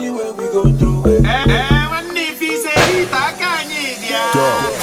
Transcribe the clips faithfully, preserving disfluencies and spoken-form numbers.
money where we go through it. Eh, eh, when if he say it, I can't eat ya.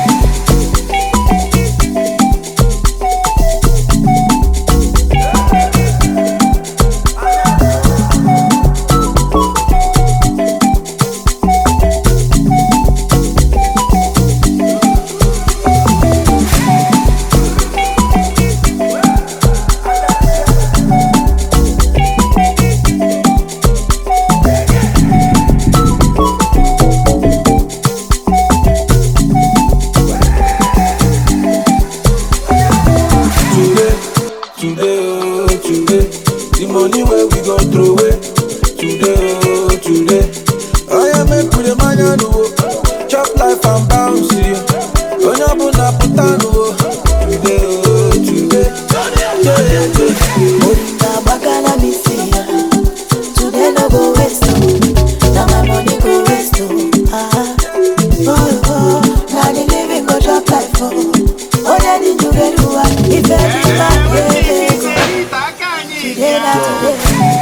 Today, oh, today, the money where we go throw it. Today, oh, today, I am make with the man you know. Chop life and bounce, yeah. Onyabu na putano. Today, oh, today, yeah, yeah. Orinda bakala misia. Today no go waste oh. Now my money go waste oh. Ah, oh oh. Now the living go drop life oh. Oh yeah, did you get who I? If every man yeah. Today na today.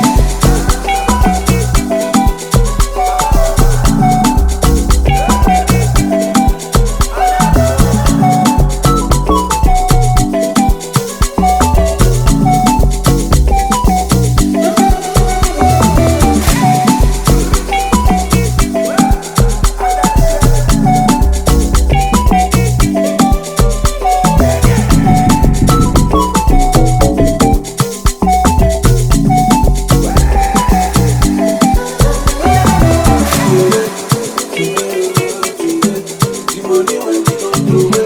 Money when we go through it.